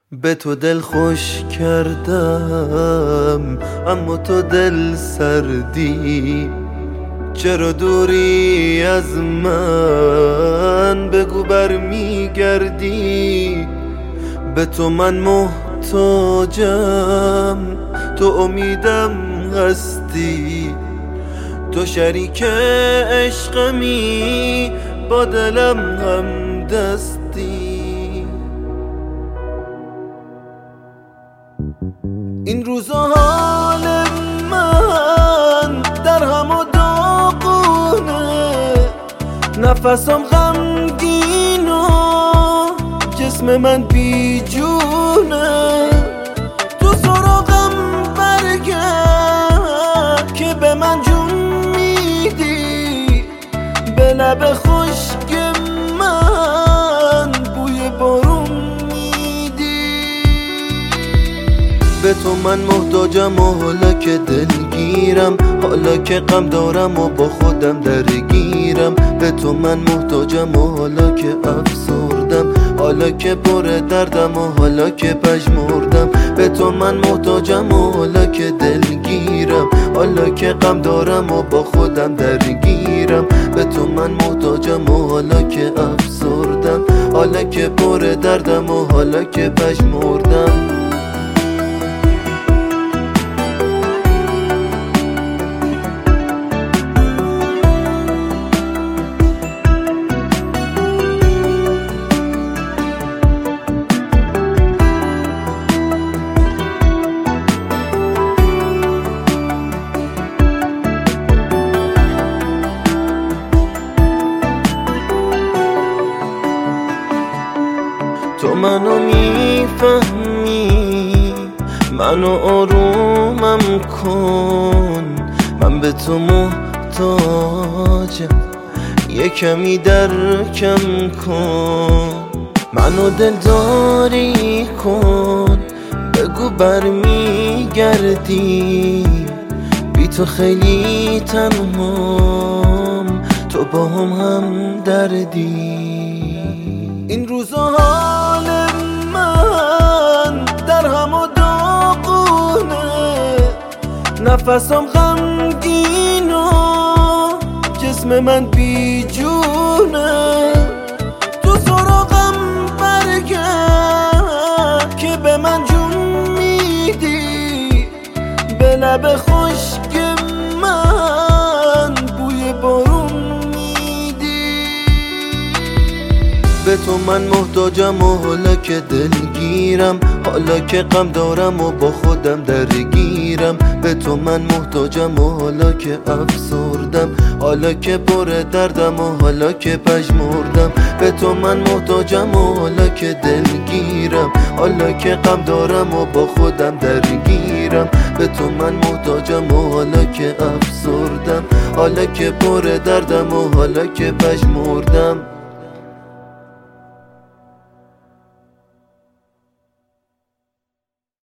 به تو دل خوش کردم اما تو دل سردی. چرا دوری از من بگو برمیگردی. به تو من محتاجم، تو امیدم هستی. تو شریک عشقمی، با دلم هم دستی. این روزا حال من در هم و داغونه، نفسم غمگین و جسم من بیجونه. تو سراغم برگرد که به من جون میدی، به لب خشک من بوی بارون میدی. به تو من محتاجم و حالا که دلگیرم، حالا که غم دارم و با خودم درگیرم. به تو من محتاجم و حالا که افسردم، حالا که پر دردم و حالا که پژمردم. به تو من محتاجم و حالا که دلگیرم، حالا که غم دارم و با خودم درگیرم. به تو من محتاجم و حالا که افسردم، حالا که پر دردم و حالا که پژمردم. تو منو میفهمی، منو آرومم کن. من به تو محتاجم، یه کمی درکم کن. منو دلداری کن، بگو برمیگردی. بی تو خیلی تنهام، تو با هم دردی. این روزا حال من در هم و داغونه، نفسم غمگین و جسم من بیجونه. تو سراغم برگرد که به من جون میدی، به لب خشک من بوی بارون میدی. به تو من محتاجم و حالا که دلگیرم، حالا که غم دارم و با خودم درگیرم. به تو من محتاجم و حالا که افسردم، حالا که پر دردم و حالا که پژمردم. به تو من محتاجم و حالا که دلگیرم، حالا که غم دارم و با خودم درگیرم. به تو من محتاجم و حالا که افسردم، حالا که پر دردم و حالا که پژمردم.